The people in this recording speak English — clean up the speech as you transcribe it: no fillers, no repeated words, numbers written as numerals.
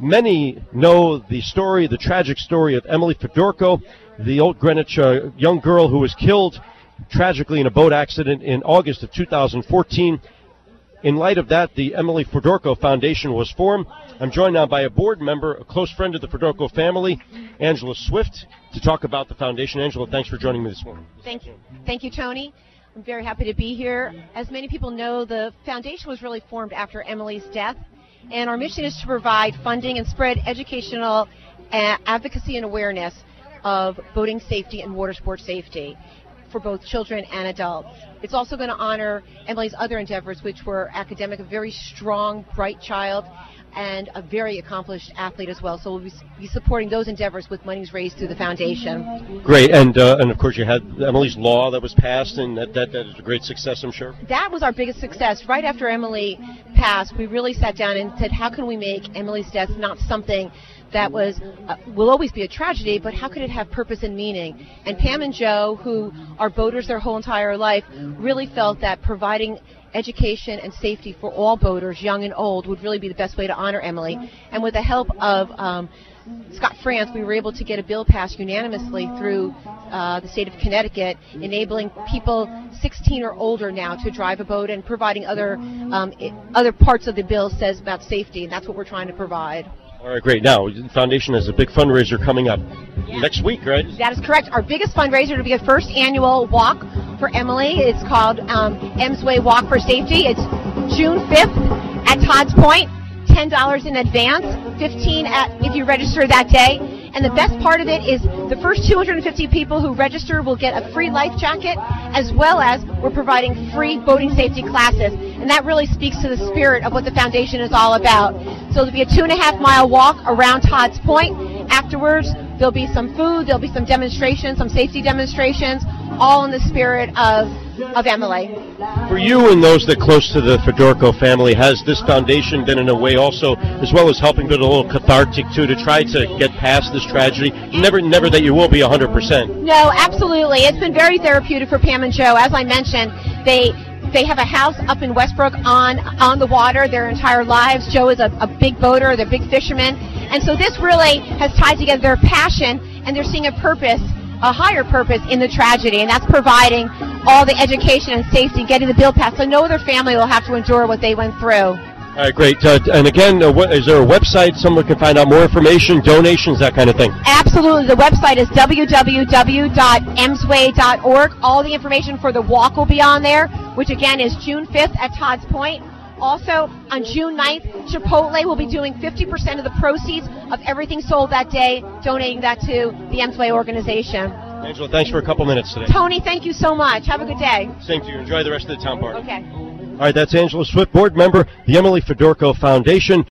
Many know the story, the tragic story of Emily Fedorko, the Old Greenwich young girl who was killed tragically in a boat accident in August of 2014. In light of that, the Emily Fedorko Foundation was formed. I'm joined now by a board member, a close friend of the Fedorko family, Angela Swift, to talk about the foundation. Angela, thanks for joining me this morning. Thank you. Thank you, Tony. I'm very happy to be here. As many people know, the foundation was really formed after Emily's death, and our mission is to provide funding and spread educational advocacy and awareness of boating safety and water sports safety for both children and adults. It's also going to honor Emily's other endeavors, which were academic, a very strong, bright child, and a very accomplished athlete as well. So we'll be supporting those endeavors with monies raised through the foundation. Great, and of course you had Emily's Law that was passed, and that is a great success, I'm sure. That was our biggest success. Right after Emily passed, we really sat down and said, how can we make Emily's death not something that will always be a tragedy, but how could it have purpose and meaning? And Pam and Joe, who are boaters their whole entire life, really felt that providing education and safety for all boaters, young and old, would really be the best way to honor Emily. And with the help of Scott France, we were able to get a bill passed unanimously through the state of Connecticut, enabling people 16 or older now to drive a boat, and providing other parts of the bill says about safety, and that's what we're trying to provide. All right, great. Now, the foundation has a big fundraiser coming up next week, right? That is correct. Our biggest fundraiser will be a first annual walk for Emily. It's called Em's Way Walk for Safety. It's June 5th at Todd's Point. $10 in advance, $15 if you register that day. And the best part of it is the first 250 people who register will get a free life jacket, as well as we're providing free boating safety classes. And that really speaks to the spirit of what the foundation is all about. So there'll be a 2.5-mile walk around Todd's Point. Afterwards, there'll be some food, there'll be some demonstrations, some safety demonstrations, all in the spirit of Emily. For you and those that are close to the Fedorko family, has this foundation been in a way also, as well as helping bit a little cathartic too, to try to get past this tragedy? Never that you will be 100%. No, absolutely. It's been very therapeutic for Pam and Joe. As I mentioned, they have a house up in Westbrook on the water their entire lives. Joe is a big boater, they're big fishermen. And so this really has tied together their passion, and they're seeing a higher purpose in the tragedy, and that's providing all the education and safety, getting the bill passed, so no other family will have to endure what they went through. All right, great. And again, is there a website someone can find out more information, donations, that kind of thing? Absolutely. The website is www.emsway.org. All the information for the walk will be on there, which again is June 5th at Todd's Point. Also, on June 9th, Chipotle will be doing 50% of the proceeds of everything sold that day, donating that to the Em's Way organization. Angela, thanks for a couple minutes today. Tony, thank you so much. Have a good day. Same to you. Enjoy the rest of the town party. Okay. All right, that's Angela Swift, board member, the Emily Fedorko Foundation.